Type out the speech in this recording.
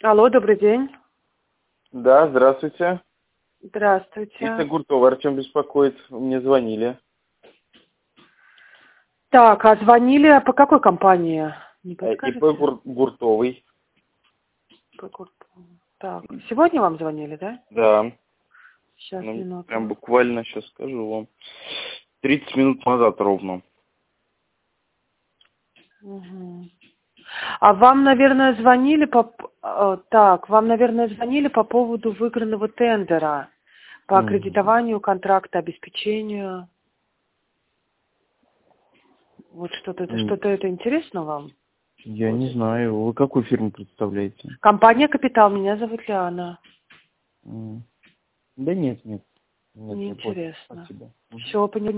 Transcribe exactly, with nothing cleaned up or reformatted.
Алло, добрый день. Да, здравствуйте. Здравствуйте. Это Гуртова, Артем беспокоит. Мне звонили. Так, а звонили по какой компании? Не Э, ИП подскажете? Гур- Гуртовый. По какой- Так, сегодня вам звонили, да? Да. Сейчас, Ну, минуту. прям буквально сейчас скажу вам. тридцать минут назад ровно. Мгм. А вам, наверное, звонили по... п- э, Так, вам, наверное, звонили по поводу выигранного тендера по Мгм. аккредитованию контракта, обеспечению. Вот что-то это, М, что-то это интересно вам? Я не знаю. Вы какую фирму представляете? Компания «Капитал», меня зовут Лиана. М, Да нет, нет. Нет, я понял. Неинтересно. Спасибо. Мгм. Все, поняла.